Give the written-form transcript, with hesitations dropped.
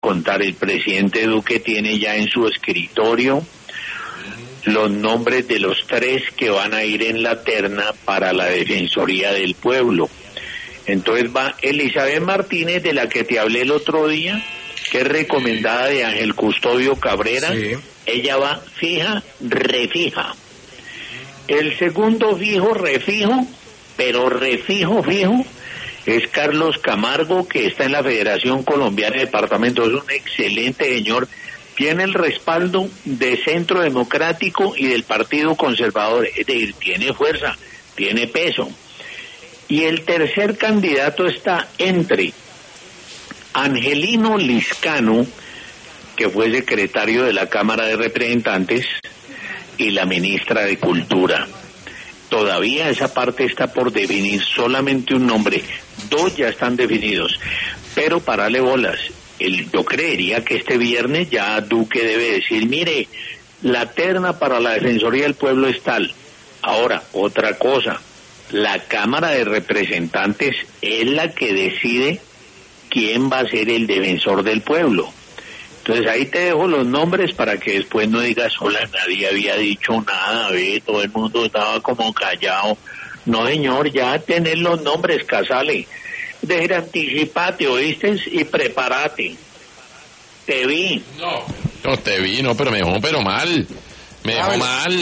contar, el presidente Duque tiene ya en su escritorio los nombres de los 3 que van a ir en la terna para la Defensoría del Pueblo. Entonces va Elizabeth Martínez, de la que te hablé el otro día, que es recomendada de Ángel Custodio Cabrera. Sí. Ella va fija, refija. El segundo fijo, refijo, pero refijo, fijo, es Carlos Camargo, que está en la Federación Colombiana de Departamentos. Es un excelente señor. Tiene el respaldo de Centro Democrático y del Partido Conservador. Es decir, tiene fuerza, tiene peso. Y el tercer candidato está entre Angelino Liscano, que fue secretario de la Cámara de Representantes, y la ministra de Cultura. Todavía esa parte está por definir, solamente un nombre. 2 ya están definidos, pero parale bolas. Yo creería que este viernes ya Duque debe decir, mire, la terna para la Defensoría del Pueblo es tal. Ahora, otra cosa, la Cámara de Representantes es la que decide quién va a ser el defensor del pueblo. Entonces ahí te dejo los nombres para que después no digas, hola, nadie había dicho nada, todo el mundo estaba como callado. No, señor, ya tenés los nombres, Casale. De anticipate, ¿oíste? Y prepárate. Te vi. No te vi, no, pero me dejó mal. Me dejó mal.